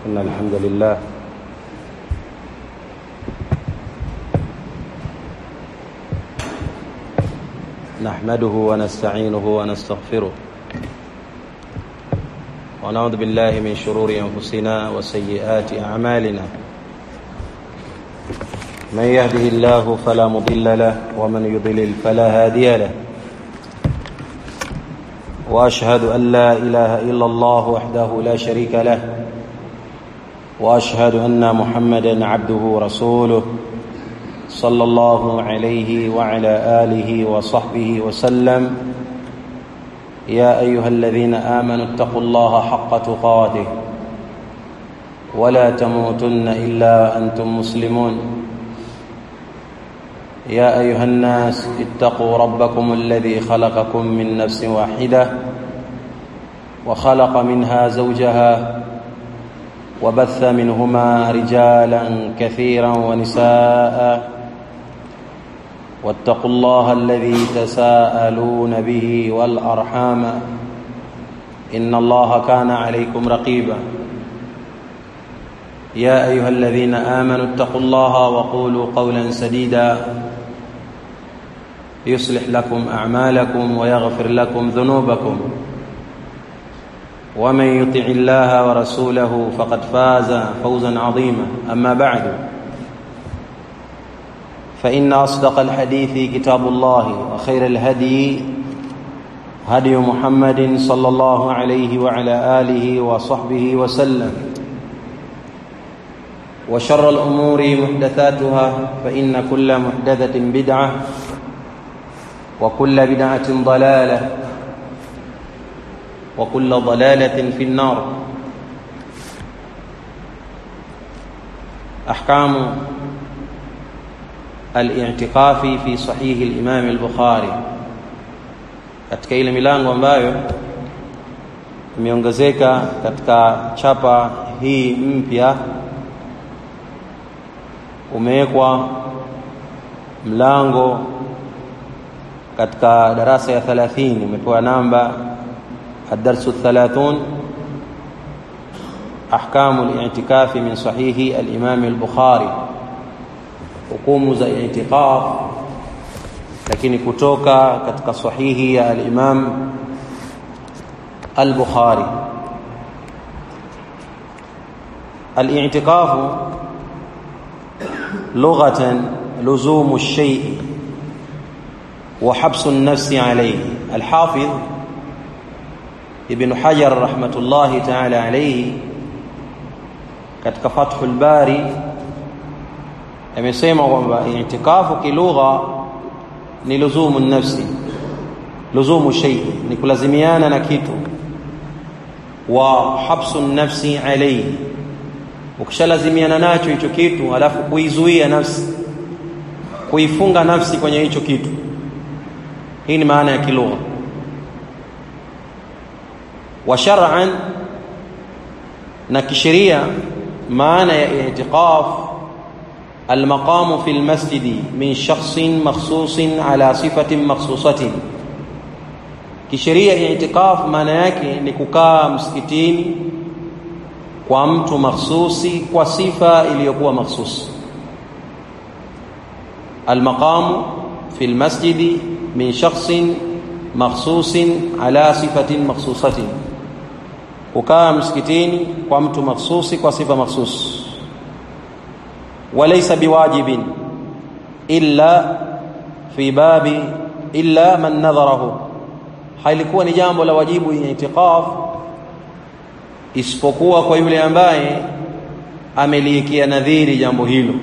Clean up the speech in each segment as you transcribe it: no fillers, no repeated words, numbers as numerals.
إن الحمد لله نحمده ونستعينه ونستغفره ونعوذ بالله من شرور أنفسنا وسيئات أعمالنا من يهده الله فلا مضل له ومن يضلل فلا هادي له وأشهد أن لا إله إلا الله وحده لا شريك له وأشهد أن محمدًا عبده ورسوله صلى الله عليه وعلى آله وصحبه وسلم يا أيها الذين آمنوا اتقوا الله حق تقاته ولا تموتن إلا وأنتم مسلمون يا أيها الناس اتقوا ربكم الذي خلقكم من نفس واحدة وخلق منها زوجها وبث منهما رجالا كثيرا ونساء واتقوا الله الذي تساءلون به والأرحام إن الله كان عليكم رقيبا يا أيها الذين آمنوا اتقوا الله وقولوا قولا سديدا يصلح لكم أعمالكم ويغفر لكم ذنوبكم ومن يطع الله ورسوله فقد فاز فوزا عظيما أما بعد فإن أصدق الحديث كتاب الله وخير الهدي هدي محمد صلى الله عليه وعلى آله وصحبه وسلم وشر الأمور محدثاتها فإن كل محدثة بدعة وكل بدعة ضلالة وكل ضلالة في النار. أحكام الاعتكاف في صحيح الإمام البخاري. Katika ile milango ambayo imeongezeka katika chapa hii mpya umewekwa mlango katika darasa ya 30 umepewa namba الدرس 30 أحكام الاعتكاف من صحيح الإمام البخاري hukumu za i'tikaf lakini kutoka katika sahihi ya al-Imam al-Bukhari. Al-i'tikaf lughatan luzumu ash-shay' wa habsu an-nafs alayhi. Al-Hafiz Ibn Hajar rahmatullahi ta'ala alayhi katika Fathul Bari amesema kwamba i'tikafu kilugha ni luzumu nafsi, luzumu shay, ni kulazimiana na kitu, wa habsu nafsi alayhi, ukishalazimiana nacho hicho kitu alafu kuizuia nafsi, kuifunga nafsi kwenye hicho kitu. Hii ni maana ya kilugha. Wa shar'an, na kisheria maana ya i'tikaf المقام في المسجد من شخص مخصوص على صفة مخصوصة. kisheria i'tikaf maana yake ni kukaa msikitini kwa mtu mahsusi kwa sifa iliyokuwa mahsusi. المقام في المسجد من شخص مخصوص على صفة مخصوصة, kukaa msikitini kwa mtu mahsusi kwa sifa mahsusi. وليس بواجب إلا في باب إلا من نظره, halikuwa ni jambo la wajibu i'tikaf isipokuwa kwa yule ambaye ameliwekea nadhiri jambo hilo,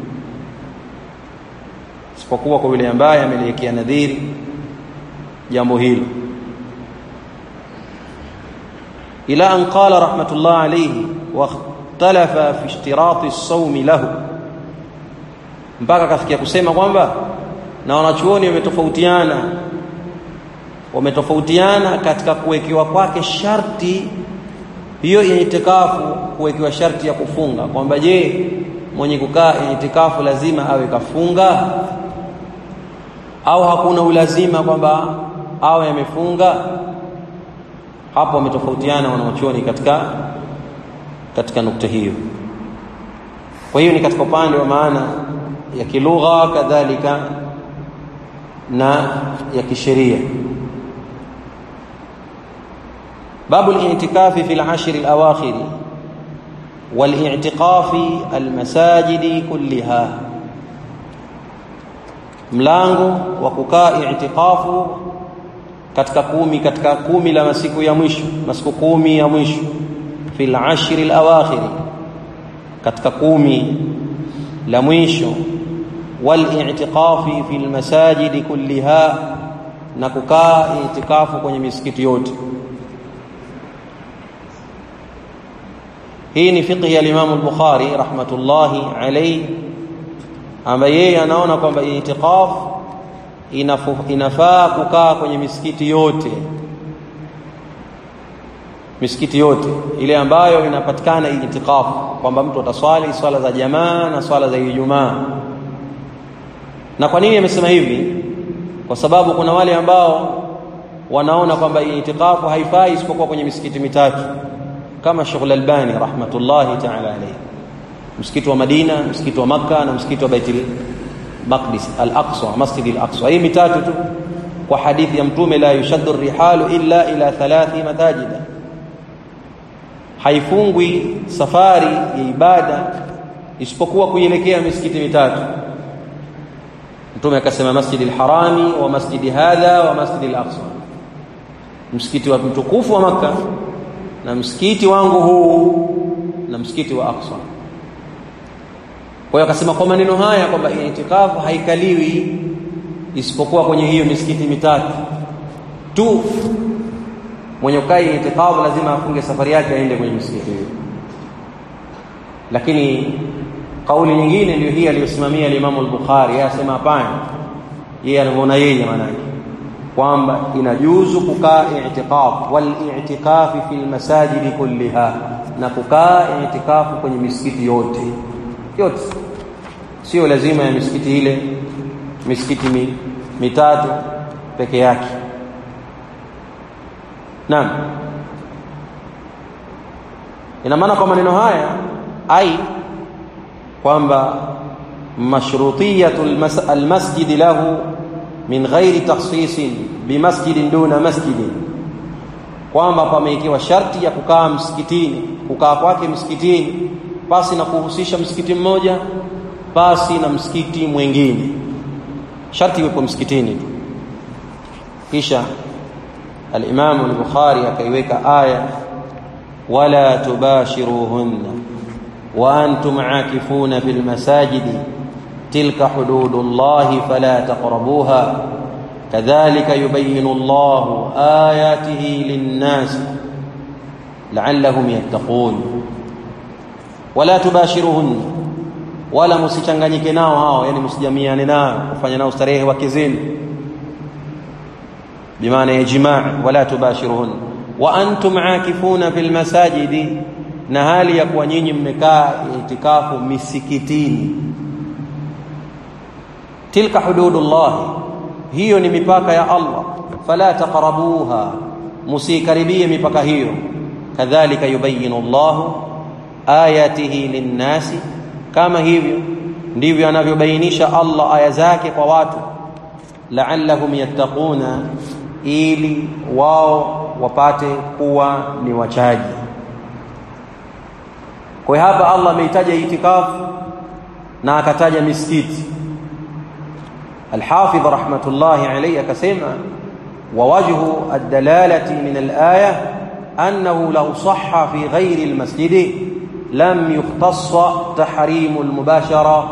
isipokuwa kwa yule ambaye ameliwekea nadhiri jambo hilo. ila an qala rahmatullah alayhi wa ikhtalafa fi ishtirati as-sawm lahu, mpaka kafikia kusema kwamba na wanachuoni wametofautiana katika kuwekewa kwake sharti hiyo i'tikafu, kuwekewa sharti ya kufunga, kwamba je, mwenye kukaa i'tikafu lazima awe kafunga au hakuna ulazima kwamba awe amefunga? Hapo wametofautiana wanachuoni katika katika nukta hiyo. Kwa hiyo ni katika upande wa maana ya kilugha kadhalika na ya kisheria. باب الاعتكاف في العشر الأواخر والاعتقاف المساجد كلها. mlango wa kukaa i'tikafu katika kumi la masiku ya mwisho, masiku 10 ya mwisho, fil ashr al awakhir, katika 10 la mwisho, wal i'tikafi fil masajid kulliha, na kukaa i'tikafu kwenye misikiti yote. Hii ni fiqh ya Imam al-Bukhari rahmatullahi alayhi, ambaye yeye anaona kwamba i'tikaf inafaa kukaa kwenye misikiti yote, misikiti yote ile ambayo inapatikana i'tikaf, kwamba mtu ataswali swala za jamaa na swala za Ijumaa. Na kwa nini amesema hivi? Kwa sababu kuna wale ambao wanaona kwamba i'tikaf haifai isipokuwa kwenye misikiti mitatu, kama Sheikh Al-Albani rahmatullahi ta'ala alayhi, msikiti wa Madina, msikiti wa Makkah na msikiti wa Baitul Maqdis al-Aqsa, Masjid al-Aqsa. Hii mitatu tu, kwa hadithi ya Mtume, la yushaddu ar-rihalu illa ila 3 masajid, haifungwi safari ya ibada isipokuwa kuelekea misikiti mitatu. Mtume akasema Masjid al-Harami wa Masjid hadha wa Masjid al-Aqsa, msikiti wa mtukufu wa Makkah na msikiti wangu huu na msikiti wa Aqsa. Kwa hiyo akasema kwa maneno haya kwamba i'tikafu haikaliwi isipokuwa kwenye hiyo misikiti mitatu tu. Mwenye kukai i'tikafu lazima afunge safari yake aende kwenye misikiti hiyo. Lakini kauli nyingine ndio hii aliyosimamia Imam al-Bukhari, yasema hapana, yeye anaona yeye maana yake kwamba inajuzu kukaa i'tikaf, wal i'tikafi fil masajidi kulliha, na kukaa i'tikafu kwenye misikiti yote yote, sio lazima ya misikiti ile misikiti mitatu peke yake. Naam, ina maana kwa maneno haya ai kwamba mashrutiyatul almasjid lahu min ghairi takhsisin bimasjidin duna masjidin, kwamba pameikiwa sharti ya kukaa msikitini, kukaa kwake msikitini pasi na kuhusisha msikiti mmoja pasi na msikiti mwingine, sharti iwe msikitini tu. Kisha al-Imam al-Bukhari akaiweka aya, wala tubashiruhunna wa antum aakifuna fil masajidi tilka hududullahi fala taqrabuha kadhalika yubayyinu Allahu ayatihi lin-nas la'allahum yattaqun. Wala tubashiruhunna, wala msichanganyike nao hao, yani msijamiane nao, kufanya nao starehe wake zenu, bimaana ya jimaa. Wala tubashiruhunna wa antum aakifuna fil masajidi, na hali ya kuwa nyinyi mmekaa itikafu misikitini. Tilka hududullah, hiyo ni mipaka ya Allah, fala taqrabuha, musikaribie mipaka hiyo. Kadhalika yubayyinu Allahu ayatihi linnasi, kama hivyo ndivyo anavyobainisha Allah aya zake kwa watu, la'allahum yattaquna, ili wao wapate kuwa ni wachaji. Kwa hapa Allah ameitaja itikafu na akataja misikiti. Al-Hafidh rahmatullahi alayhi akasema, wa wajhu ad-dalalati min al-aya annahu law sahha fi ghayri al-masjid lam yukhtassa tahrimu al-mubashara,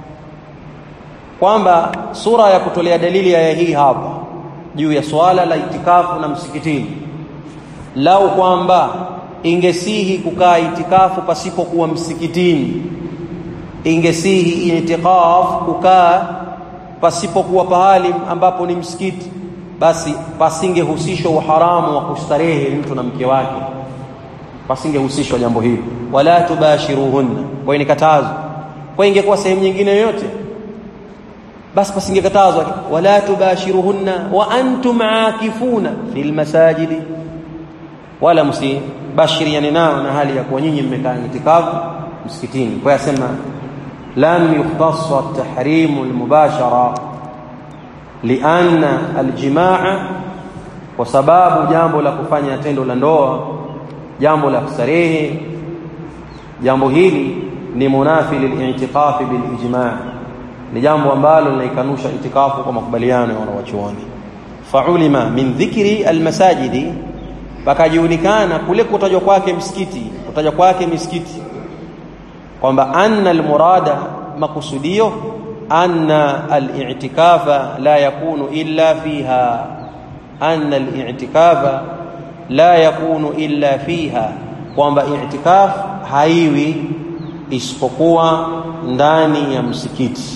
kwamba sura ya kutolea dalili aya hii hapa juu ya swala la itikafu na msikitini, lau kwamba ingesihi kukaa itikafu pasipokuwa msikitini, ingesihi itikafu kukaa pasipokuwa pahali ambapo ni msikiti, basi pasingehusishwa uharamu wa kustarehe mtu na mke wake, pasingehusishwa jambo hili. Wala tubashiruhunna, kwa ni katazo. Kwa ingekuwa sehemu nyingine yoyote basi pasingekatazwa. Wala tubashiruhunna wa antum aakifuna fil masajidi, wala bashiriani nao na hali ya kuwa nyinyi mmekaa itikafu msikitini. Kwa yasema lam yukhtassa at-tahrimu al-mubashara lianna al-jimaa, kwa sababu jambo la kufanya tendo la ndoa, jambo la kustarehe, jambo hili ni munafi lil-i'tikafi bil-ijma', ni jambo ambalo linaikanusha itikafu kwa makubaliano ya wanawachuoni. Fa'ulima min dhikri al-masajidi, pakajulikana kule kutajwa kwake misikiti kwamba anna al-murada, makusudio, anna al-i'tikafa la yakunu illa fiha, anna al-i'tikafa la yakunu illa fiha, kwamba i'tikaf haiwi isipokuwa ndani ya msikiti,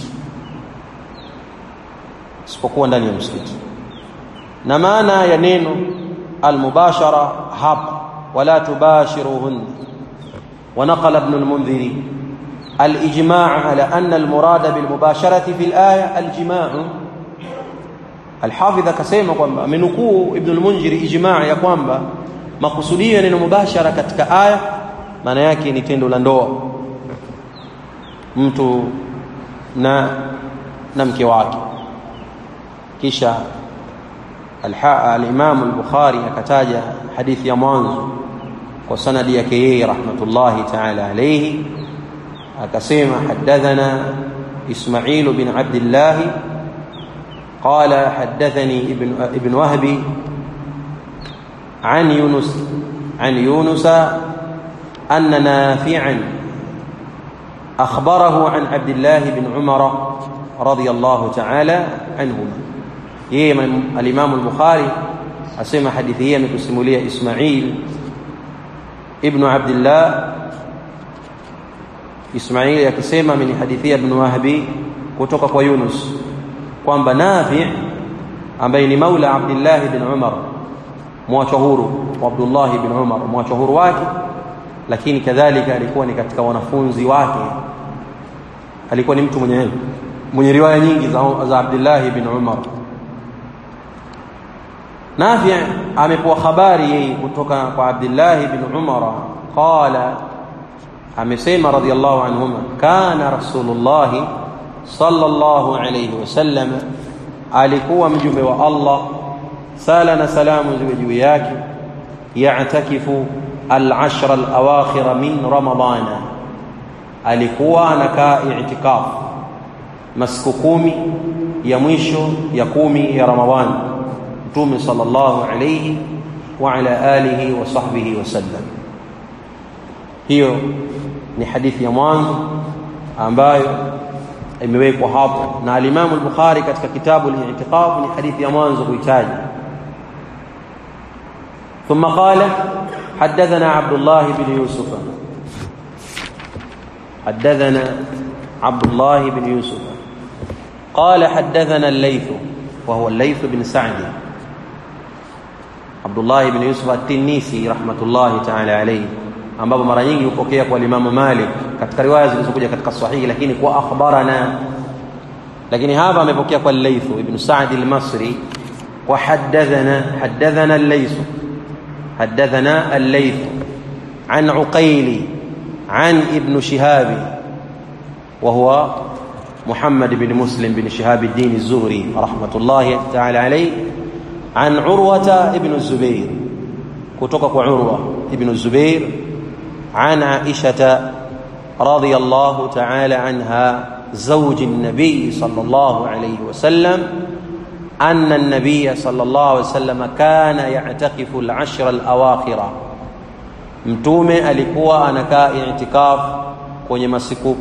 na maana ya neno al-mubashara hapa, wala tubashiruhun. ونقل ابن المنذر الإجماع على أن المراد بالمباشرة في الآية الجماع. الحافظ كسيما kwamba amenukuu Ibn al-Munzir ijmaa ya kwamba makusudio neno mubashara katika aya maana yake ni tendo la ndoa, mtu na mke wake. Kisha al-Imam al-Bukhari akataja hadithi ya mwanzo kwa sanadi yake yeye rahmatullahi ta'ala alayhi, akasema hadathana Ismail bin Abdullah qala hadathani ibn Wahbi an Yunus anna Nafi'an akhbarahu an Abdullah bin Umar radiyallahu ta'ala anhuma. Yeye al-Imam al-Bukhari asema hadithi hii ametusimulia Ismail ibn Abdullah. Ismail akisema min hadithi ibn Wahbi kutoka kwa Yunus kwamba Nafi' ambaye ni maula Abdullah ibn Umar, mwachwa huru wa Abdullah ibn Umar, mwachwa huru wake, lakini kadhalika alikuwa ni katika wanafunzi wake, alikuwa ni mtu mwenye riwaya nyingi za Abdullah ibn Umar. Nafi' amepewa habari yeye kutoka kwa Abdullah ibn Umar, qala, amesema radiyallahu anhuma, kana Rasulullah sallallahu alayhi wasallam, alikuwa mjumbe wa Allah, sala na salamu ziwe juu yake, ya'takifu al-ashra al-awakhir min Ramadana, alikuwa anakaa i'tikaf masiku 10 ya mwisho ya 10 ya Ramadhani, Mtume sallallahu alayhi wa ala alihi wa sahbihi wasallam. Hiyo ni hadithi ya mwanzo ambayo imewekwa hapo na al-Imam al-Bukhari katika kitabu al-I'tiqaf, ni hadithi ya mwanzo kuitaja. Thumma qala hadathana Abdullah ibn Yusuf, hadathana Abdullah ibn Yusuf qala hadathana al-Layth wa huwa al-Layth ibn Sa'd. Abdullah ibn Yusuf at-Tinnisi rahmatullahi ta'ala alayhi, ambapo mara nyingi hupokea kwa Imam Malik katika riwaya zilizokuja katika sahihi, lakini kwa akhbarana, lakini hapa amepokea kwa al-Layth ibn Sa'd al-Masri wa hadathana al-Layth an Uqayl an ibn Shihab wa huwa Muhammad ibn Muslim bin Shihab ad-Din az-Zuhri rahmatullahi ta'ala alayhi, an Urwa ibn Zubair, kutoka kwa Urwa ibn Zubair, an Aisha radhiyallahu ta'ala anha zawj an-nabi sallallahu alayhi wasallam, anna an-nabiy sallallahu alayhi wasallam kana ya'takifu al-ashra al-awakhir, mtume alikuwa anakaa i'tikaf kwenye masiku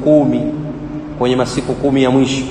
10 ya mwisho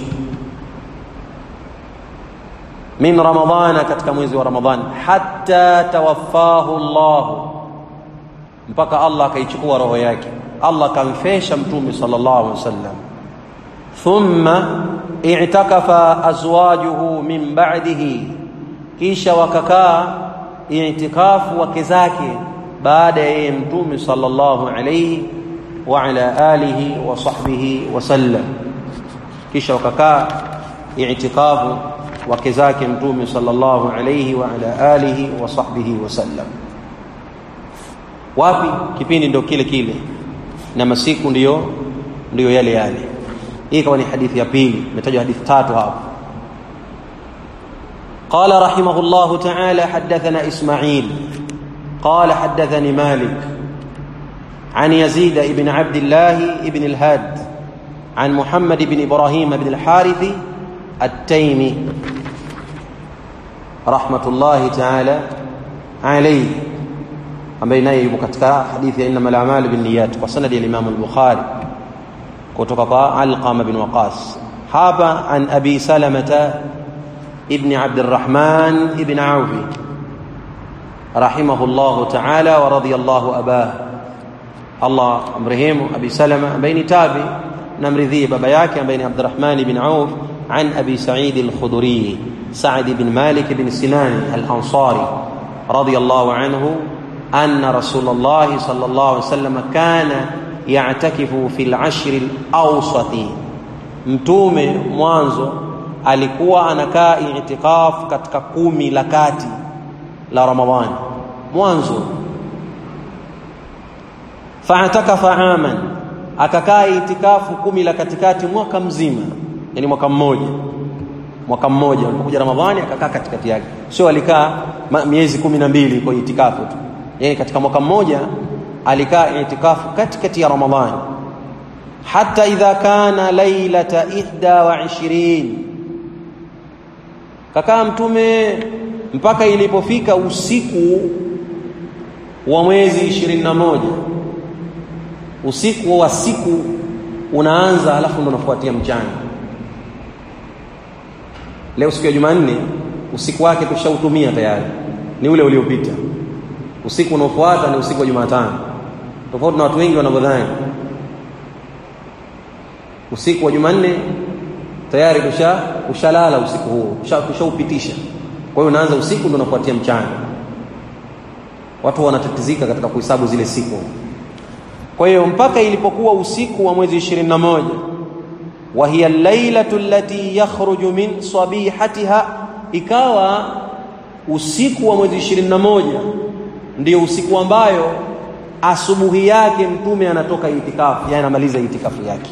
min Ramadhana, katika mwezi wa Ramadhan, hatta tawaffahu Allah, mpaka Allah akaichukua roho yake, Allah kamfesha mtume sallallahu alaihi wasallam. Thumma i'takafa azwajuhu min ba'dihi, kisha wakakaa i'tikafu wake zake baada ya mtume sallallahu alayhi wa ala alihi wa sahbihi wasallam, kisha wakakaa i'tikafu wake zake mtume sallallahu alayhi wa ala alihi wa sahbihi wasallam. wapi? Kipindi ndio kile kile na masiku ndio yale yale. Hii kama ni hadithi ya pili. Imetajwa hadithi tatu hapo. قال رحمه الله تعالى حدثنا إسماعيل قال حدثني مالك عن يزيد بن عبد الله بن الهاد عن محمد بن إبراهيم بن الحارث التيمي رحمة الله تعالى عليه ambaye naye yuko katika hadithi ya innamal a'malu binniyat kwa sanadi ya Imam al-Bukhari kutoka kwa Alqama bin Waqas. Hapa an Abi Salamah ibn Abd al-Rahman ibn Auf rahimahullahu ta'ala wa radiyallahu abah. Allah amrehemu Abi Salama ambaye ni tabi na mridhie baba yake ambaye ni Abdurrahman ibn Auf an Abi Sa'id al-Khudri Sa'd ibn Malik ibn Sinan al-Ansari radiyallahu anhu أن رسول الله صلى الله عليه وسلم كان يعتكف في العشر الأوسط. Mtume mwanzo alikuwa anakaa i'tikaf katika 10 la kati la Ramadhani mwanzo. Fa'atakafa aman, akakaa i'tikafu 10 la katikati mwaka mzima, yani mwaka mmoja ulipokuja Ramadhani akakaa katikati yake, sio alikaa miezi 12 kwa i'tikafu tu. Yani katika mwaka mmoja alikaa i'tikafu katikati ya Ramadhani. Hatta idha kana lailata 21, kakaa mtume mpaka ilipofika usiku wa mwezi 21. Usiku wa siku unaanza alafu ndo unafuatia mchana. Leo siku ya Jumanne usiku wake tushautumia tayari, ni ule uliopita. Usiku unaofuata ni usiku wa Jumatano. Tofauti na watu wengi wanavyodhani. Usiku wa Jumanne tayari ushalala usiku huo, ushaupitisha. Kwa hiyo unaanza usiku ndio unafuatia mchana. Watu wanatatizika katika kuhesabu zile siku. Kwa hiyo mpaka ilipokuwa usiku wa mwezi 21, wa hiya al-lailatu allati yakhruju min sabihatiha, ikawa usiku wa mwezi 21 ndio usiku ambayo asubuhi yake mtume anatoka itikafu, yani anamaliza itikafu yake.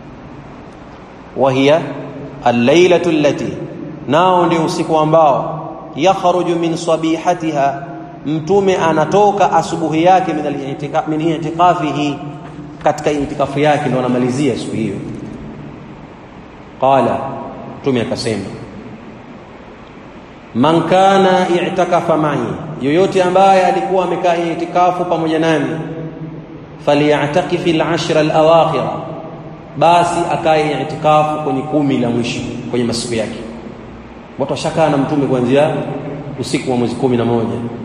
Wa hiya al-lailatu allati, nao ndio usiku ambao yakhruju min sabihatiha, mtume anatoka asubuhi yake min i'tikafihi, katika itikafu yake ndio anamalizia siku hiyo. Qala, mtume akasema, man kana i'takafa ma'i, yoyote ambaye alikuwa amekaa itikafu pamoja nami, falyatakif al-ashr al-awakhir, basi akae itikafu kwenye 10 la mwisho kwenye masiku yake. Watu washakaa na mtume kuanzia usiku wa mwezi 11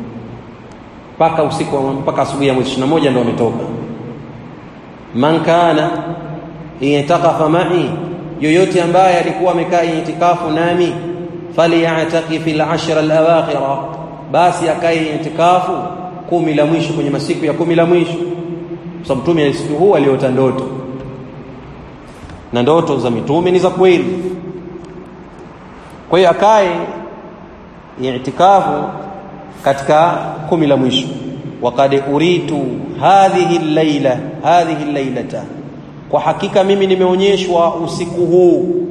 mpaka asubuhi ya mwezi 21 ndio ametoka. Man kana i'takafa ma'i, yoyote ambaye alikuwa amekaa itikafu nami, falyatakif al-ashr al-awakhir, basi akae itikafu 10 la mwisho kwenye masiku ya 10 la mwisho. Kwa mtume siku huu aliota ndoto, na ndoto za mitume ni za kweli. Kwa hiyo akae itikafu katika 10 la mwisho. Waqad uritu hadhihi al-lailata, kwa hakika mimi nimeonyeshwa usiku huu,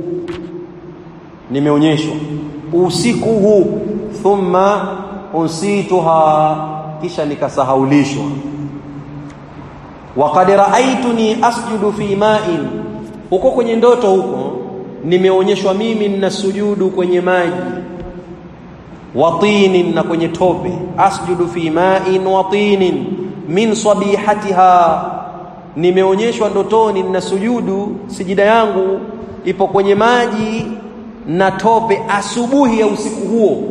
thumma unsituha, kisha nikasahaulishwa. Waqad ra'aytuni asjudu fi ma'in, huko kwenye ndoto huko nimeonyeshwa mimi ninasujudu kwenye maji, watinin, na kwenye tope. Asjudu fi ma'in watinin min sabihatiha, nimeonyeshwa ndotoni ninasujudu, sijida yangu ipo kwenye maji na tope asubuhi ya usiku huo.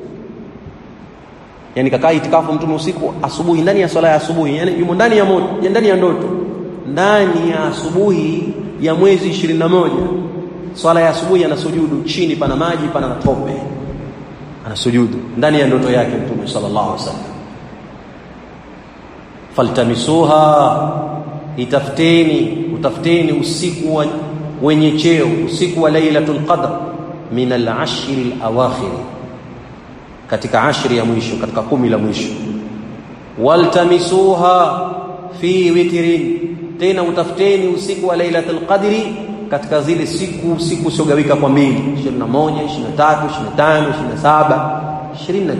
Yani kakaa itikafu mtume usiku, asubuhi, ndani ya swala ya asubuhi, yani yumo ndani ya moto, ndani ya ndoto, ndani ya asubuhi ya mwezi 21, swala ya asubuhi anasujudu, chini pana maji, pana na tope, anasujudu ndani ya ndoto yake mtume sallallahu alaihi wasallam. Faltamisuha, utafuteni usiku wenye cheo, usiku wa Lailatul Qadr, min al-ashr al-awakhir, katika ashri ya mwisho, katika 10 la mwisho. waltamisuha fi witrin, tena utafuteni usiku wa lailatul qadri katika zile siku siogawika kwa mbili, 21, 23, 25, 27, 29.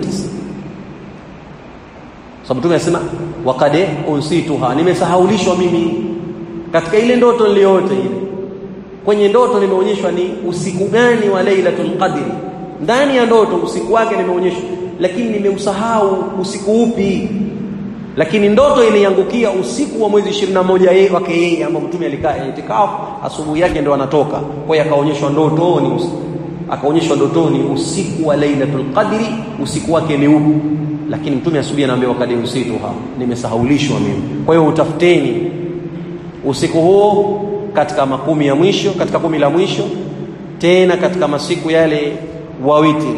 Sababu Mtume anasema waqad unsituha, nimesahaulishwa mimi katika ile ndoto niliyoota ile. Kwenye ndoto nimeonyeshwa ni usiku gani wa lailatul qadri, ndani ya ndoto usiku wake nimeonyeshwa, lakini nimeusahau usiku upi. Lakini ndoto iliangukia usiku wa mwezi 21 yeye wake yeye, ambapo Mtume alikaa itikafu, asubuhi yake ndio anatoka. Kwa hiyo akaonyeshwa ndotoni usiku wa lailatul qadri, usiku wake ni upi. Lakini Mtume asubuhi anaambia waqad unsituha, nimesahaulishwa mimi. Kwa hiyo utafuteni usiku huo katika makumi ya mwisho, katika 10 la mwisho, tena katika masiku yale wa witri.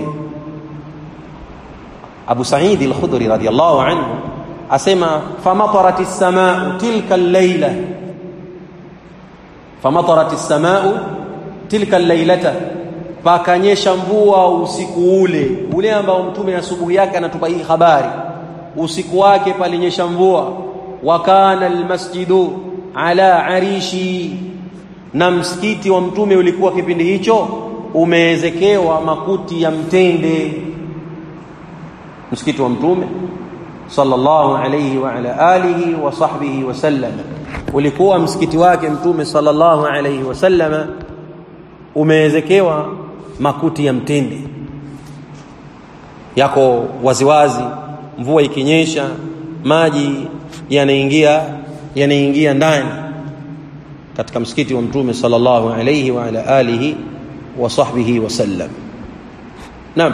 Abu Sa'id al-Khudri radhiyallahu anhu asema famatarat as-samaa'u tilka al-layla, famatarat as-samaa'u tilka al-laylata, pakanyesha mvua usiku ule ambao Mtume asubuhi yake anatupa hii habari. Usiku wake palinyesha mvua. Wa kana al-masjidu ala arishi, na msikiti wa Mtume ulikuwa kipindi hicho umeezekewa makuti ya mtende. Msikiti wa Mtume sallallahu alayhi wa ala alihi wa sahbihi wa sallam, ulikuwa msikiti wake Mtume sallallahu alayhi wa sallam umeezekewa makuti ya mtende, yako waziwazi. Mvua ikinyesha maji yanaingia ndani katika msikiti wa Mtume sallallahu alayhi wa ala alihi wa sahbihi wa sallam. Naam,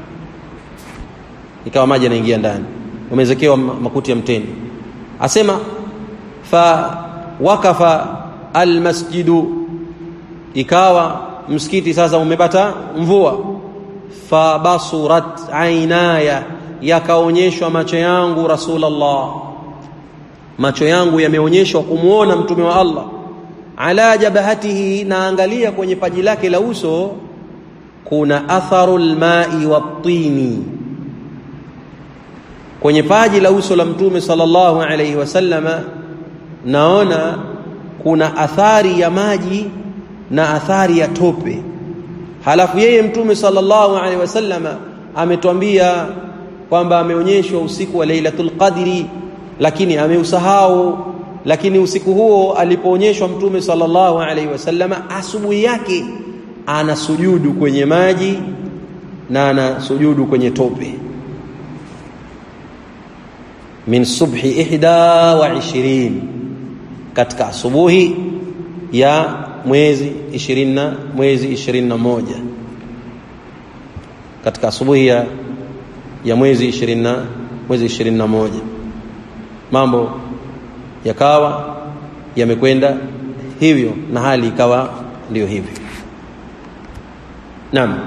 ikawa maji yanaingia ndani, umewekewa makuti ya mtende. Asema fa wakafa almasjidu, ikawa msikiti sasa umepata mvua. Fa basurat ainaya, yakaonyeshwa macho yangu Rasulullah, macho yangu yameonyeshwa kumuona Mtume wa Allah. Ala jabahatihi, naangalia kwenye paji lake la uso, kuna atharul ma'i wat-tini. Kwenye paji la uso la Mtume sallallahu alayhi wasallama naona kuna athari ya maji na athari ya tope. Halafu yeye Mtume sallallahu alayhi wasallama ametuambia kwamba ameonyeshwa usiku wa Lailatul Qadri, lakini ameusahau. Lakini usiku huo alipoonyeshwa Mtume sallallahu alayhi wasallama, asubuhi yake anasujudu kwenye maji na anasujudu kwenye tope. Min subhi 21, katika asubuhi ya mwezi 21, katika asubuhi ya mwezi 21. Mambo yakawa yamekwenda hivyo na hali ikawa ndio hivyo. Naam,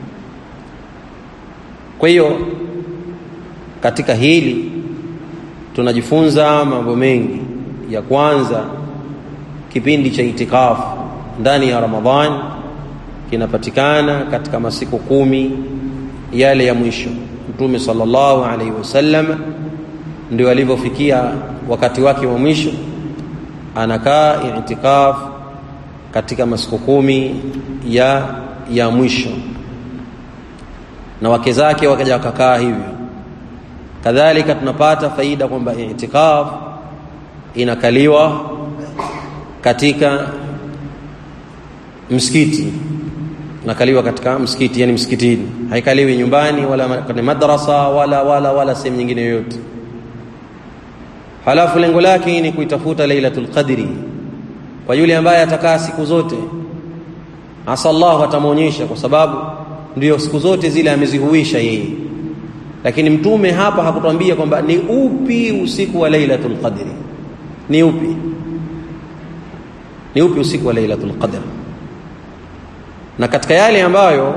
kwa hiyo katika hili tunajifunza mambo mengi. Ya kwanza, kipindi cha itikafu ndani ya Ramadhani kinapatikana katika masiku 10 yale ya mwisho. Mtume sallallahu alaihi wasallam ndio alivyofikia wakati wake wa mwisho, anakaa itikafu katika masiku 10 ya mwisho, na wake zake wakaja wakakaa hivyo. Kadhalika tunapata faida kwamba i'tikaf inakaliwa katika msikiti, inakaliwa katika msikiti, yani msikitini, haikaliwi nyumbani wala kwenye madrasa wala sehemu nyingine yoyote. Halafu lengo lake ni kuitafuta Lailatul Qadri kwa yule ambaye atakaa siku zote. Asa Allah atamuonyesha, kwa sababu ndio siku zote zile amezihuisha yeye. Lakini Mtume hapa hakutuambia kwamba ni upi usiku wa Lailatul Qadri, ni upi usiku wa Lailatul Qadr. Na katika yale ambayo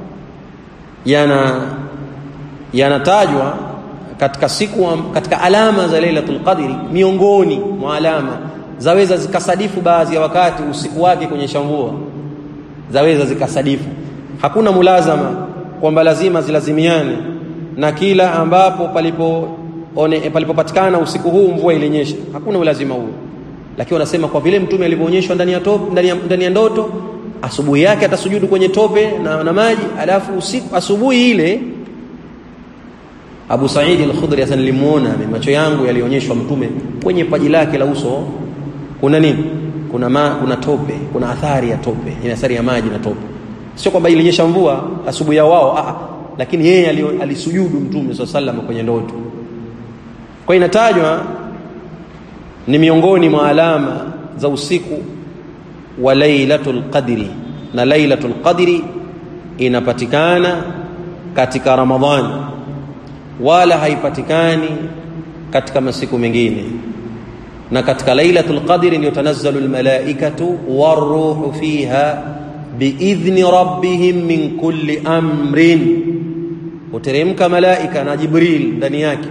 yanatajwa katika katika alama za Lailatul Qadri, miongoni mwa alama zaweza zikasadifu baadhi ya wakati usiku wake kwenye mvua, zaweza zikasadifu. Hakuna mulazama kwamba lazima zilazimiane, na kila ambapo palipopatikana usiku huu mvua ilinyesha, hakuna ulazima huo. Lakini wanasema kwa vile mtume alivyoonyeshwa ndani ya ndoto, asubuhi yake atasujudu kwenye tope na maji, alafu usiku asubuhi ile Abu Sa'id al-Khudri asema nilimuona macho yangu yalionyeshwa mtume kwenye paji lake la uso kuna nini? Kuna tope, kuna athari ya tope, ina athari ya maji na tope. Sio kwamba ilinyesha mvua asubuhi ya wao, lakini yeye alisujudu mtume sallallahu kwenye ndoto. Kwa inatajwa ni miongoni mwa alama za usiku wa Lailatul Qadri, na Lailatul Qadri inapatikana katika Ramadhani wala haipatikani katika masiku mengine. Na katika Lailatul Qadri ndio tanazzalul malaikatu waruhu fiha biidhni rabbihim min kulli amrin, uteremka malaika na Jibril ndani yake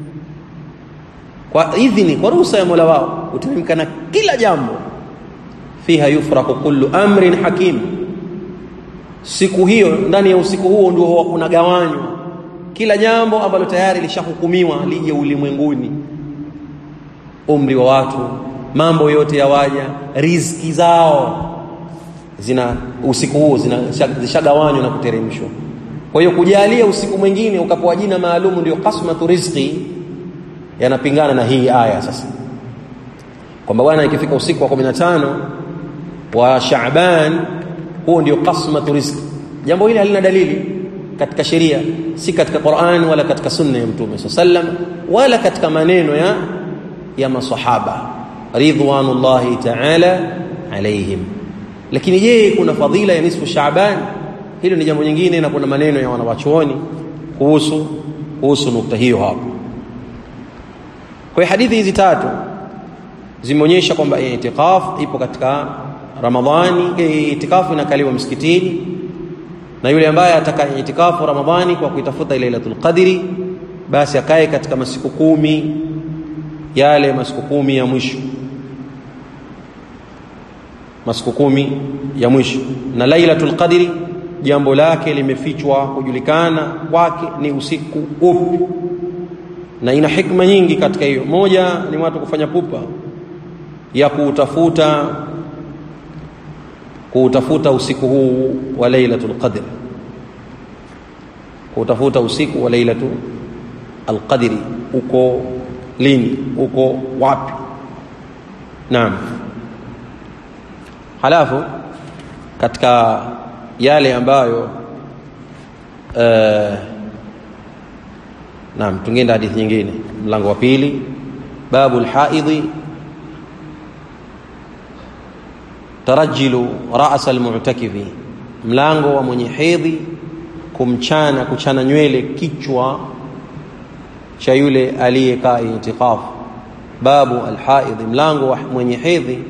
kwa idhni, kwa ruhusa ya Mola wao, uteremka na kila jambo. Fiha yufraqu kullu amrin hakim, siku hiyo, ndani ya usiku huo ndio unagawanywa kila jambo ambalo tayari lishahukumiwa lije ulimwenguni. Umri wa watu, mambo yote ya waja, riziki zao usiku huo zishagawanywa na kuteremshwa. Kwa hiyo kujalia usiku mwingine ukapewa jina maalum ndio qasmatu rizqi, yanapingana na hii aya sasa, kwamba bwana ikifika usiku wa 15 wa Shaaban huo ndio qasmatu rizqi. Jambo hili halina dalili katika sheria, si katika Qur'an wala katika sunna ya Mtume sallam, wala katika maneno ya masahaba ridwanullahi ta'ala alayhim. Lakini je, kuna fadhila ya nisfu Shaaban? Hilo ni jambo nyingine, na kuna maneno ya wanawachuoni kuhusu nukta hiyo hapo. Kwa hadithi hizi tatu zimeonyesha kwamba itikaf ipo katika Ramadhani. Itikafu inakaliwa msikitini, na yule ambaye ataka itikafu Ramadhani kwa kuitafuta Lailatul Qadri, basi akae katika masiku 10, yale masiku 10 ya mwisho, masiku 10 ya mwisho. Na Lailatul Qadri jambo lake limefichwa, kujulikana kwake ni usiku upi, na ina hikma nyingi katika hiyo. Moja ni watu kufanya pupa ya kuutafuta usiku huu wa Lailatul Qadr, kuutafuta usiku wa Lailatul Qadri. Uko lini? Uko wapi? Naam. Halafu katika yale ambayo naam, tungeenda hadithi nyingine, mlango wa pili, babul haidhi tarajilu ra's almu'takifi, mlango wa mwenye hedhi kuchana nywele kichwa cha yule aliyekaa itikafu. Babu alhaidhi, mlango wa mwenye hedhi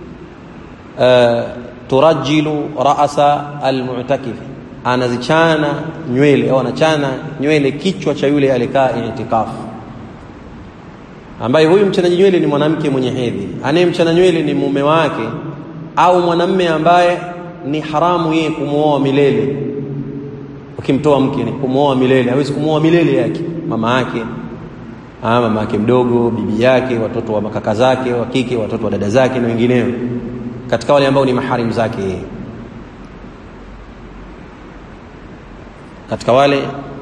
turajilu ra'sa almu'takifi, anazichana nywele au anachana nywele kichwa cha yule aliyekaa itikafu, ambaye huyu mchanaji nywele ni mwanamke mwenye hedhi. Anayemchana nywele ni mume wake au mwanamume ambaye ni haramu yeye kumuoa milele. Ukimtoa mke ni kumuoa milele, hawezi kumuoa milele yake mama yake mdogo, bibi yake, watoto wa makaka zake wa kike, watoto wa dada zake na wengineo, katika wale ambao ni maharim zake yeye, katika wale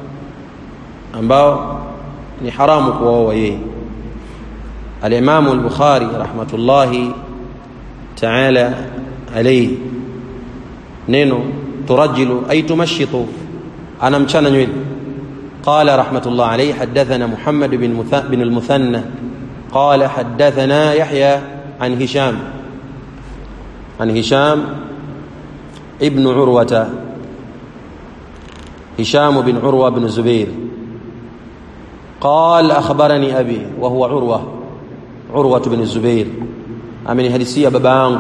ambao ni haramu kuoa yeye. Al-Imam al-Bukhari rahmatullahi ta'ala alayhi, neno turajilu ay tumashitu, ana mchana nywele. Qala rahmatullah alayhi hadathana Muhammad bin al-Muthanna qala hadathana Yahya an Hisham ibn Urwata, Hisham bin Urwa bin Zubair قال أخبرني أبي وهو عروة بن الزبير، أمني حديثية بابان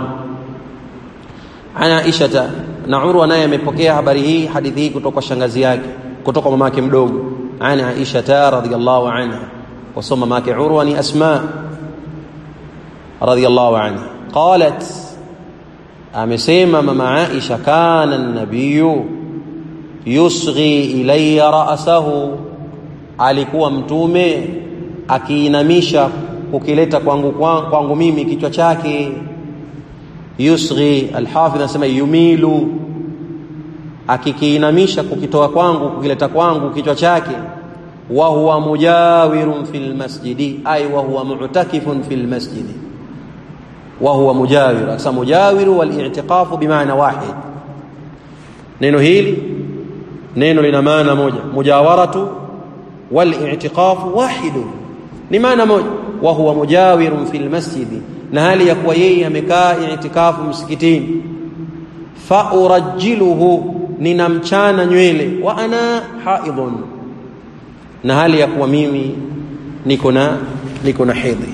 عن عائشة. na Urwa naye amepokea habari hii, hadithi hii kutoka shangazi yake, kutoka mamake mdogo, ana Aisha radhiyallahu anha. Wasoma mamake Urwa ni Asma radhiyallahu anha. Qalat, amesema mama Aisha, kana an-nabiyyu yusghi ilayya ra'sahu, alikuwa mtume akiinamisha kukileta kwangu mimi kichwa chake. Yusghi, al-Hafidh anasema yumilu, akikiinamisha kukitoa kwangu kukileta kwangu kichwa chake. Wa huwa mujawirun fil masjidi, ay wa huwa mu'takifun fil masjidi. Wa huwa mujawir, asa mujawiru wal i'tikafu bimaana wahid. Neno hili neno lina maana moja, mujawaratu wal i'tikafu wahidun, ni maana moja. Wa huwa mujawirun fil masjidi, na hali ya kuwa yeye amekaa i'tikafu msikitini. Fa urajjiluhu, ninamchana nywele. Wa ana haidun, na hali ya kuwa mimi niko na hedhi,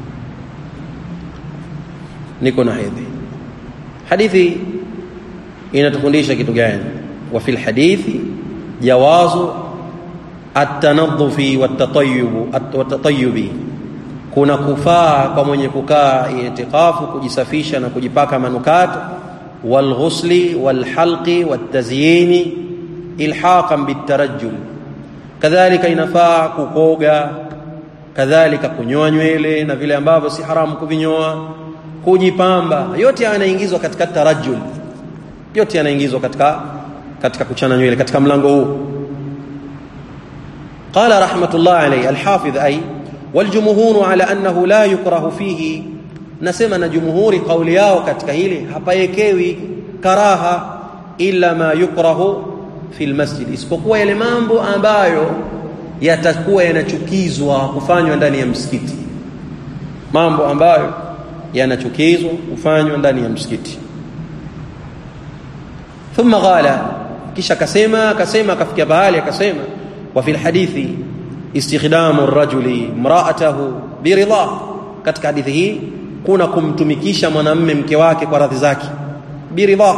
niko na hedhi. Hadithi inatufundisha kitu gani? Wa fil hadithi jawazu at-tanadhufi wat-tatayyubi, kuna kufaa kwa mwenye kukaa i'tikafu kujisafisha na kujipaka manukato. Wal ghusli wal halqi wat tazyini ilhaqan bit tarajjul, kadhalika inafaa kukoga, kadhalika kunyoa nywele na vile ambavyo si haramu kuvinyoa, kujipamba, yote yanaingizwa katika tarajjul, yote yanaingizwa katika kuchana nywele katika mlango huu. Qala rahmatullah alayhi al-Hafidh ay wal jumhur ala annahu la yukrahu fihi, nasema na jumhuri kauli yao katika hili hapayekewi karaha illa ma yukrahu fil masjid, isipokuwa yale mambo ambayo yatakuwa yanachukizwa kufanywa ndani ya msikiti, mambo ambayo yanachukizwa kufanywa ndani ya msikiti. Thumma qala, kisha akasema akafikia bahali akasema, wa fil hadithi istikhdamu ar-rajuli imra'atahu biridha, katika hadithi hii kuna kumtumikisha mwanamume mke wake kwa radhi zake, biridha.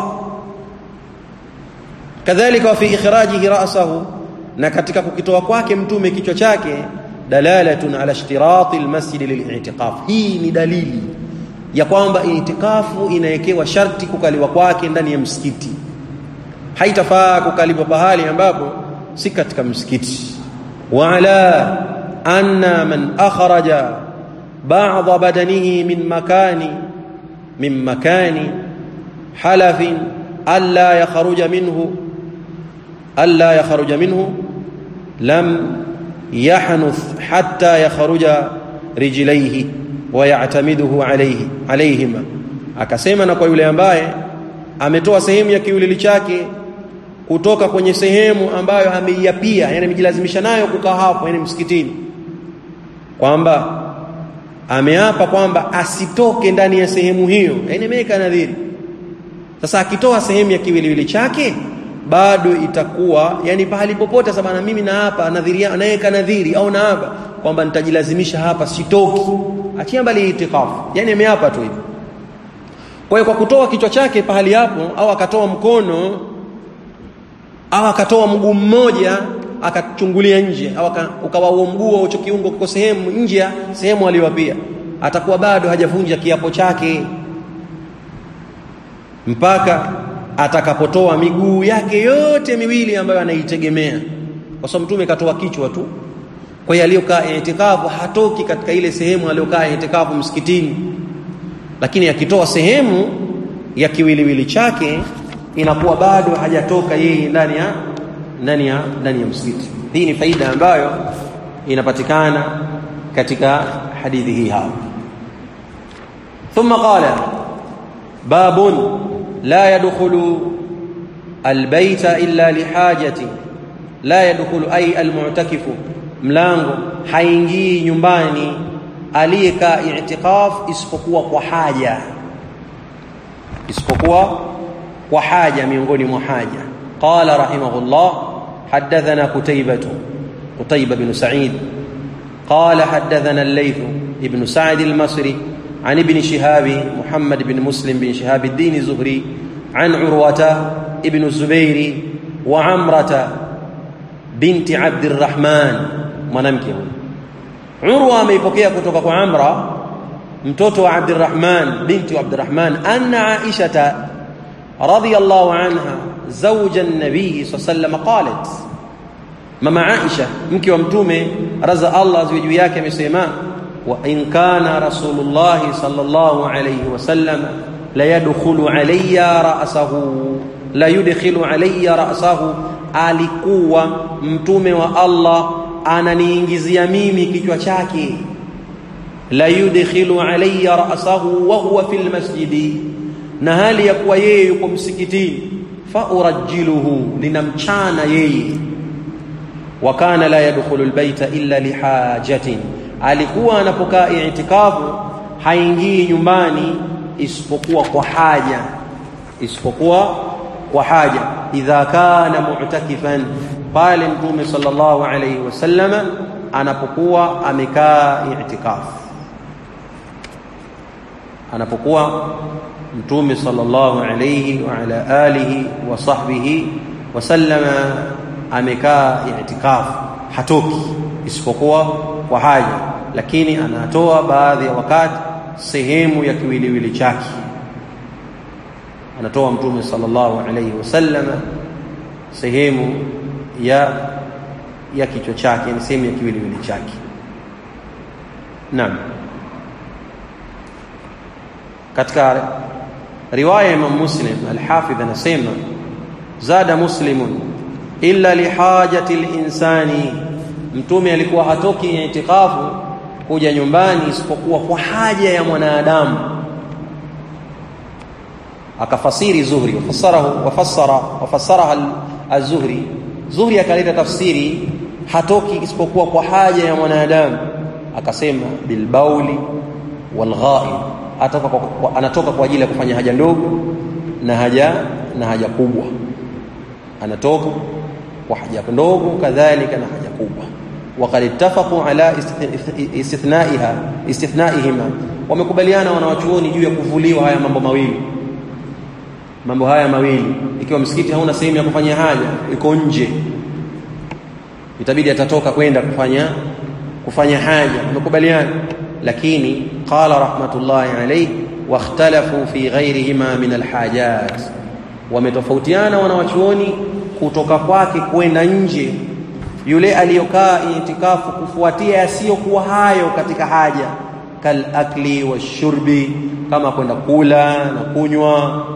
Kadhalika wa fi ikhrajihi ra'sahu, na katika kukitoa kwake mtume kichwa chake, dalalatun ala ishtirati al-masjid lil-i'tikaf, hii ni dalili ya kwamba i'tikafu inawekewa sharti kukaliwa kwake ndani ya msikiti. Haitafaa kukaliwa pahali ambapo si katika msikiti. Wa ala anna man akhraja ba'd badanihi min makani halafin alla yakhruja minhu lam yahnuth hatta yakhruja rijlaihi wa ya'tamiduhu alayhima. Akasema, na kwa yule ambaye ametoa sehemu ya kiwiliwili chake kutoka kwenye sehemu ambayo ameiapia, yani amejilazimisha nayo kukaa hapo, yani msikitini, kwamba ameapa kwamba asitoke ndani ya sehemu hiyo, yani ameweka nadhiri. Sasa akitoa sehemu ya kiwiliwili chake bado itakuwa, yani pahali popote sababu mimi naapa nadhiria, anaweka nadhiri au naapa kwamba nitajilazimisha hapa sitoki, achia mbali itikafu, yani ameapa tu hivi. Kwa hiyo kwa kutoa kichwa chake pahali hapo, au akatoa mkono, au akatoa mguu mmoja akachungulia nje, au ukawa huo mguu au kiungo kiko sehemu nje ya sehemu aliyowapia, atakuwa bado hajavunja kiapo chake mpaka atakapotoa miguu yake yote miwili ambayo anaitegemea, kwa sababu mtume katoa kichwa tu. Kwa hiyo aliyokaa itikafu hatoki katika ile sehemu aliyokaa itikafu msikitini, lakini akitoa sehemu ya kiwiliwili chake inakuwa bado hajatoka yeye ndani ya msikiti. Hii ni faida ambayo inapatikana katika hadithi hii hapa. Thumma qala babun la yadkhulu albayta illa lihajati, la yadkhulu ay almu'takifu, mlango haingii nyumbani aliyekaa i'tikaf isipokuwa kwa haja, isipokuwa kwa haja, miongoni mwa haja. Qala rahimahullah حدثنا قتيبة بن سعيد قال حدثنا الليث ابن سعد المصري عن ابن شهاب محمد بن مسلم بن شهاب الدين الزهري عن عروة ابن الزبير وعمرة بنت عبد الرحمن mwanamke Urwa ameipokea kutoka kwa Amra mtoto wa Abdurrahman binti Abdurrahman anna Aisha radhiyallahu anha zawja an-nabi sallallahu alayhi wasallam qalat, Mama Aisha mke wa mtume raza Allah juu yake amesema, wa in kana rasulullah sallallahu alayhi wasallam la yadkhulu alayya ra'sahu, la yudkhilu alayya ra'sahu, alikuwa mtume wa Allah ananiingizia mimi kichwa chake. La yudkhilu alayya ra'sahu wa huwa fil masjidi, na hali ya kuwa yeye yuko msikitini. Fa urajjiluhu, linamchana yeye. Wa kana la yadkhulu albayta illa lihajatin, alikuwa anapokaa i'tikafu haingii nyumbani isipokuwa kwa haja, isipokuwa kwa haja. Idha kana mu'takifan, pale mtume sallallahu alayhi wasallam anapokuwa amekaa i'tikafu, anapokuwa mtume sallallahu alayhi wa ala alihi wa sahbihi wasallama amekaa i'tikafu, hatoki isipokuwa kwa haja, lakini anatoa baadhi ya wakati sehemu ya kiwiliwili chake, anatoa mtume sallallahu alayhi wasallam sehemu ya kichwa chake, ni sehemu ya kiwiliwili chake. Naam. Katika riwaya ya Imam Muslim al-Hafidh anasema, zada Muslimun illa lihajati al-insani, mtume alikuwa hatoki i'tikafu kuja nyumbani isipokuwa kwa haja ya mwanadamu. Akafasiri Zuhri, wafassaraha az-Zuhri. Zuhri akaleta tafsiri hatoki isipokuwa kwa haja ya mwanadamu, akasema bilbauli walghaid, anatoka kwa ajili ya kufanya haja ndogo na haja kubwa, anatoka kwa haja ndogo kadhalika na haja kubwa. Waqad ittafaqu ala istithnaihima, wamekubaliana wanawachuoni juu ya kuvuliwa haya mambo haya mawili. Ikiwa msikiti hauna sehemu ya kufanya haja, iko nje, itabidi atatoka kwenda kufanya haja, wamekubaliana. Lakini qala rahmatullahi alayhi, wakhtalafu fi ghayrihima min alhajat, wametofautiana wanawachuoni kutoka kwake kwenda nje yule aliyokaa itikafu kufuatia yasiyokuwa hayo katika haja, kal akli washurbi, kama kwenda kula na kunywa.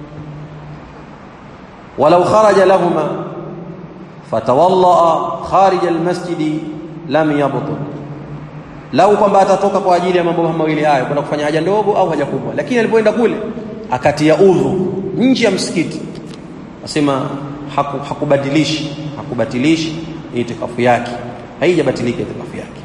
Walau kharaja lahuma fatawalla kharij almasjid lam yabtul, lau kwamba atatoka kwa ajili ya mambo mawili hayo, kwenda kufanya haja ndogo au haja kubwa, lakini alipoenda kule akatia udhu nje ya msikiti, asema hakubadilishi itikafu yake, haijabatilika itikafu yake.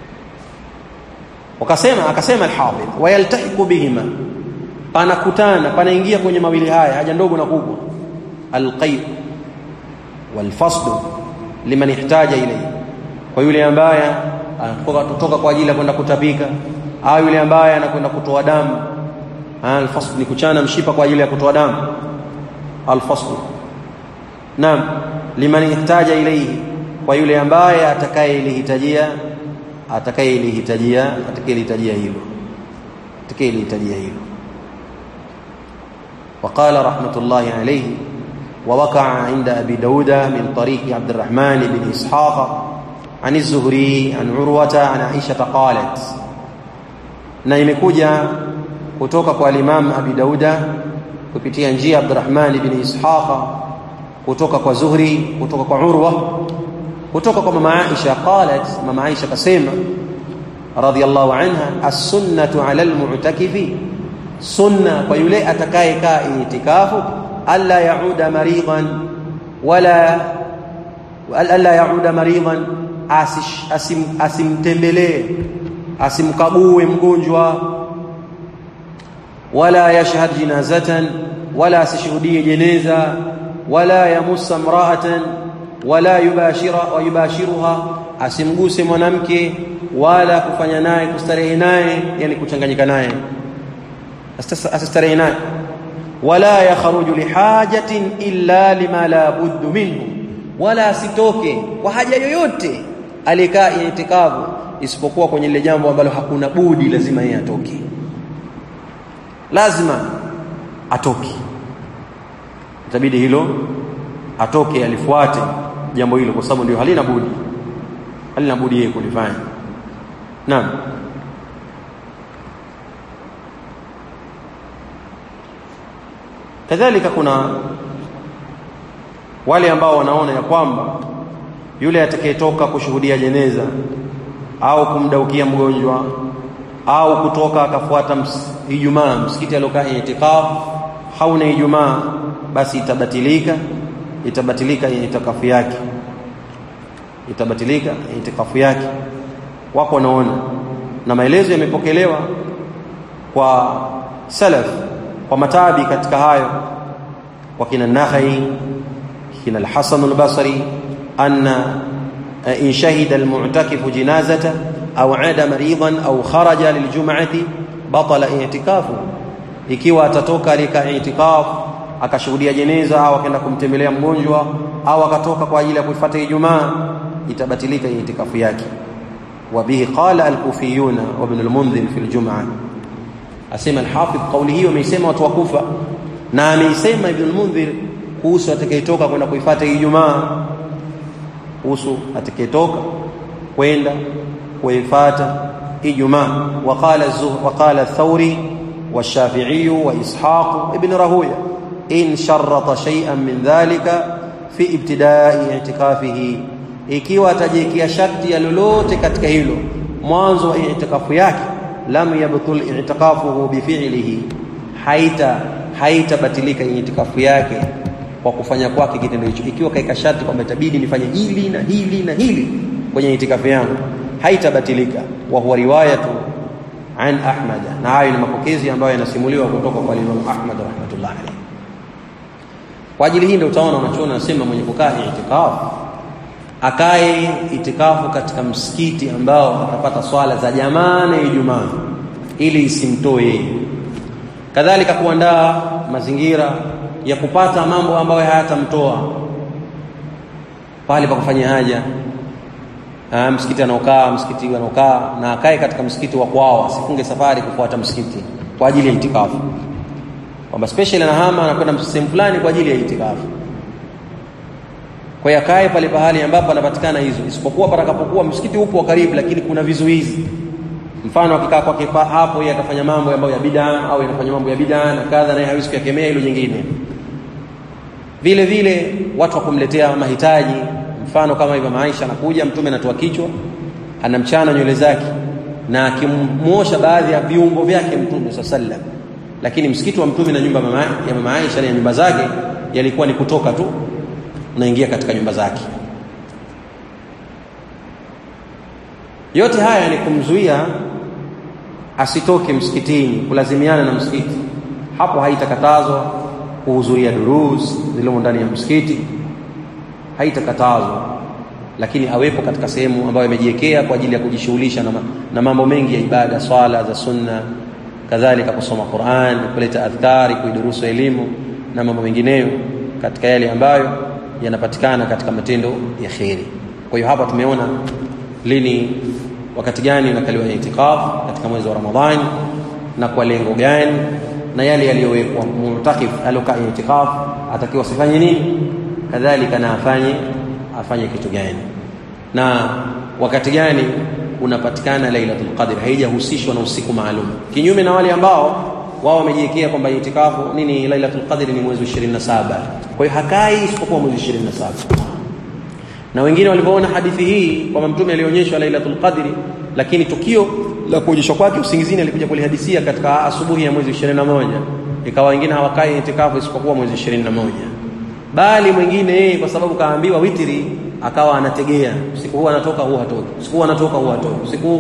Akasema al-Hafidh, wayaltahiqu bihima, panakutana panaingia kwenye mawili haya, haja ndogo na kubwa, al-qay' wal-fasl liman ihtaja ilayhi, kwa yule ambaye anatoka kwa ajili ya kwenda kutapika, au yule ambaye anakwenda kutoa damu. Al-fasl ni kuchana mshipa kwa ajili ya kutoa damu, al-fasl. Naam, liman ihtaja ilayhi, kwa yule ambaye atakayelihitajia hilo. وقال رحمة الله عليه، ووقع عند أبي داود من طريق عبد الرحمن بن إسحاق عن الزهري عن عروة عن عائشة قالت، na imekuja kutoka kwa Imam Abi Dauda kupitia njia Abd Alrahman ibn Ishaq kutoka kwa Zuhri kutoka kwa Urwa kutoka kwa mama Aisha qalat, mama Aisha kasema radhiyallahu anha, as-sunnatu 'ala al-mu'takifi, sunna kwa yule atakayekaa itikafu, alla yauda maridan, asimtembelee, asimkague mgonjwa, wala yashhad jinazatan, wala asishuhudie jeneza, wala yamussa imra'atan, wala yubashiruha, asimguse mwanamke wala kufanya naye kustarehe naye, yani kuchanganyika naye, asistarehe naye. Wala yakhruju lihajatin illa lima la buddu minhu, wala asitoke kwa haja yoyote alikaa itikafu isipokuwa kwenye lile jambo ambalo hakuna budi, lazima yeye atoke, lazima atoke, itabidi hilo atoke alifuate. jambo hilo, kwa sababu ndio halina budi yeye kulifanya. Naam. Kadhalika kuna wale ambao wanaona ya kwamba yule atakayetoka kushuhudia jeneza au kumdaukia mgonjwa au kutoka akafuata Ijumaa msikiti alokaa itikaf, hauna Ijumaa, basi itabatilika itikafu yake, wako wanaona, na maelezo yamepokelewa kwa salaf, kwa matabi katika hayo, wakina Nakhai, kina al-Hasan al-Basri, anna in shahida al-mu'takifu janazata au 'ada maridan au kharaja liljum'ati batala i'tikafu, ikiwa atatoka alika i'tikaf akashuhudia jeneza au akaenda kumtembelea mgonjwa au akatoka kwa ajili ya kuifuata Ijumaa, itabatilika i'tikafu yake. Wa bihi qala al-Kufiyuna wa ibn al-Mundhir fi al-Jum'ah, asema al-Hafidh kauli hiyo ameisema watu wa Kufa, na ameisema Ibn al-Mundhir kuhusu atakayetoka kwenda kuifuata Ijumaa, kuhusu atakayetoka kwenda kuifuata Ijumaa. وقال الثوري والشافعي وإسحاق ابن راهويه إن شرط شيئا من ذلك في ابتداء اعتكافه, ikiwa atajikia sharti ya lolote katika hilo mwanzo wa i'tikafu yake, lam yabtul i'tikafuhu bifi'lihi, haitabatilika i'tikafu yake kwa kufanya kwake kitendo hicho. Ikiwa kaika sharti kwamba itabidi nifanye hili na hili na hili kwenye i'tikafu yangu, haitabatilika. Wa huwa riwayatu an Ahmad, na hayo ni mapokezi ambayo yanasimuliwa kutoka kwa Imam Ahmad rahmatullah alayhi. Kwa ajili hii ndio utaona wanachoona nasema mwenye kukaa i'tikafu akae itikafu katika msikiti ambao atapata swala za jamaa na Ijumaa ili isimtoe. Kadhalika kuandaa mazingira ya kupata mambo ambayo hayatamtoa pale pa kufanya haja, msikiti anaokaa na akae katika msikiti wa kwao, asifunge safari kufuata msikiti kwa ajili ya itikafu, kwamba special anahama anakwenda sehemu fulani kwa ajili ya itikafu. Kwa hiyo akae pale pahali ambapo anapatikana hizo, isipokuwa patakapokuwa msikiti upo karibu lakini kuna vizuizi. Mfano akikaa kwa hapo yeye atafanya mambo ambayo ya bid'a au yanafanya mambo ya bid'a na kadha, na hawezi kuyakemea hilo jingine. Vile vile watu wakumletea mahitaji, mfano kama hivyo Aisha anakuja, mtume anatoa kichwa, anamchana nywele zake na akimuosha baadhi ya viungo vyake mtume sallallahu, lakini msikiti wa mtume na nyumba ya mama Aisha na nyumba zake yalikuwa ni kutoka tu unaingia katika nyumba zake. Yote haya ni kumzuia asitoke msikitini, kulazimiana na msikiti. Hapo haitakatazwa kuhudhuria durus zilizo ndani ya msikiti, haitakatazwa, lakini awepo katika sehemu ambayo imejiwekea kwa ajili ya kujishughulisha na mambo mengi ya ibada, swala za sunna, kadhalika kusoma Qur'an, kuleta adhkari, kuidurusu elimu na mambo mengineyo katika yale ambayo yanapatikana katika matendo ya khairi. Kwa hiyo hapa tumeona lini, wakati gani unakaliwa itikaf katika mwezi wa Ramadhani na kwa lengo gani, na yale yaliyowekwa mu'takif alokaa itikaf atakiwa sifanye nini, kadhalika na afanye kitu gani, na wakati gani unapatikana Lailatul Qadr. Haijahusishwa na usiku maalum, kinyume na wale ambao wao wamejiwekea kwamba itikafu nini, Lailatul Qadr ni mwezi 27, kwa hiyo hakai isipokuwa mwezi 27. Na wengine walipoona hadithi hii kwamba mtume alionyeshwa Lailatul Qadr, lakini tukio la kuonyeshwa kwake usingizini alikuja kulihadisia katika asubuhi ya mwezi 21, ikawa wengine hawakai itikafu isipokuwa mwezi 21. Bali mwingine kwa sababu kaambiwa witri akawa anategea, siku huu anatoka huu hatoki, siku huu anatoka huu hatoki, siku.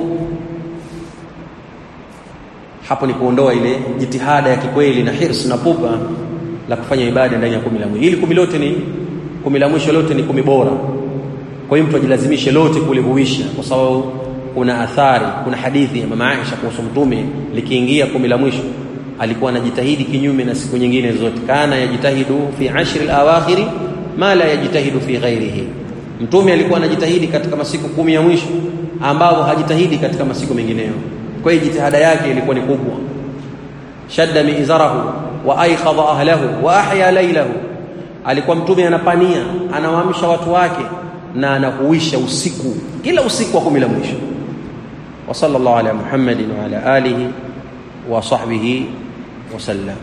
Hapo ni kuondoa ile jitihada ya kikweli na hirs na pupa la kufanya ibada ndani ya 10 la mwisho. Ili 10 lote ni 10 la mwisho, lote ni 10 bora. Kwa hiyo mtu ajilazimishe lote kulihuisha, kwa sababu kuna athari, kuna hadithi ya mama Aisha kuhusu mtume likiingia 10 la mwisho alikuwa anajitahidi kinyume na siku nyingine zote. Kana yajitahidu fi 10 al-awakhir ma la yajitahidu fi ghairihi, mtume alikuwa anajitahidi katika masiku 10 ya mwisho ambao hajitahidi katika masiku mengineyo. Kwa hiyo jitihada yake ilikuwa ni kubwa. Shadda mi'zarahu wa ayqadha ahlahu wa ahya laylahu, alikuwa mtume anapania, anawaamsha watu wake na anahuisha usiku, kila usiku wa 10 la mwisho. Wa sallallahu ala Muhammadin wa ala alihi wa sahbihi wa sallam.